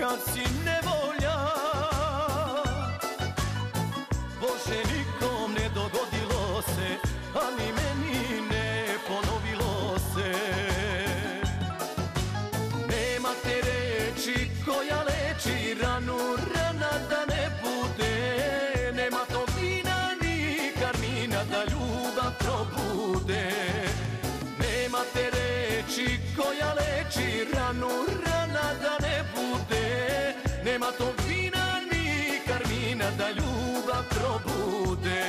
kad si nevolja. Bože, nikom ne dogodilo se, a ni meni ne ponovilo se. Nema te reči koja leči ranu, rana da ne bude. Nema tog vina ni karmina da ljubav probude. Nema te reči koja leči ranu, rana da ne bude. Nema tog vina ni karmina da ljubav probude.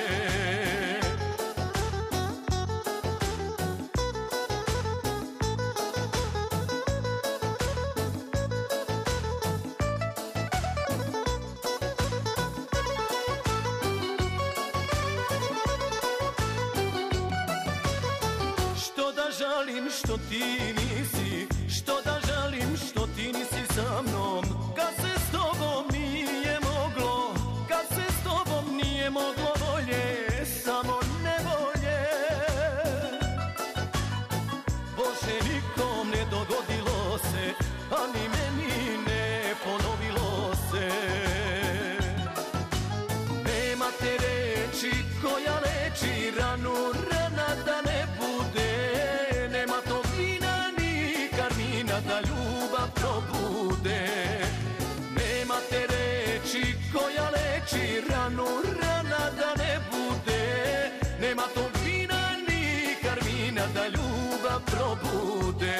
Što da žalim što ti nisi, što da žalim što ti nisi sa mnom. Kad se s tobom nije moglo, kad se s tobom nije moglo bolje, samo nevolje. Bože, nikom ne dogodilo se, a ni meni ne ponovilo se. Nema te reči koja leči ranu, rana da ne bude. Nema tog vina ni karmina da ljubav probude. Nema te reči koja leči ranu, rana da ne bude. Nema tog vina ni karmina da ljubav probude.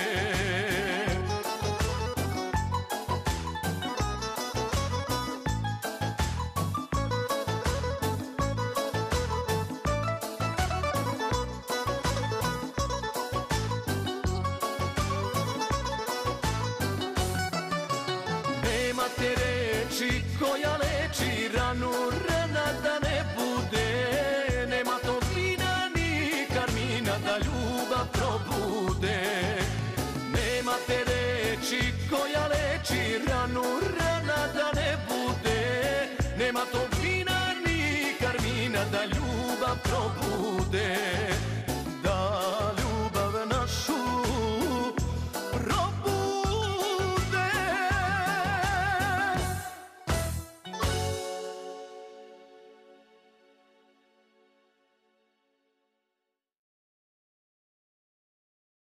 Nema te reči koja leči ranu, rana da ne bude. Nema tog vina ni karmina da ljubav probude. Nema te reči koja leči ranu, rana da ne bude. Nema tog vina ni karmina da ljubav probude.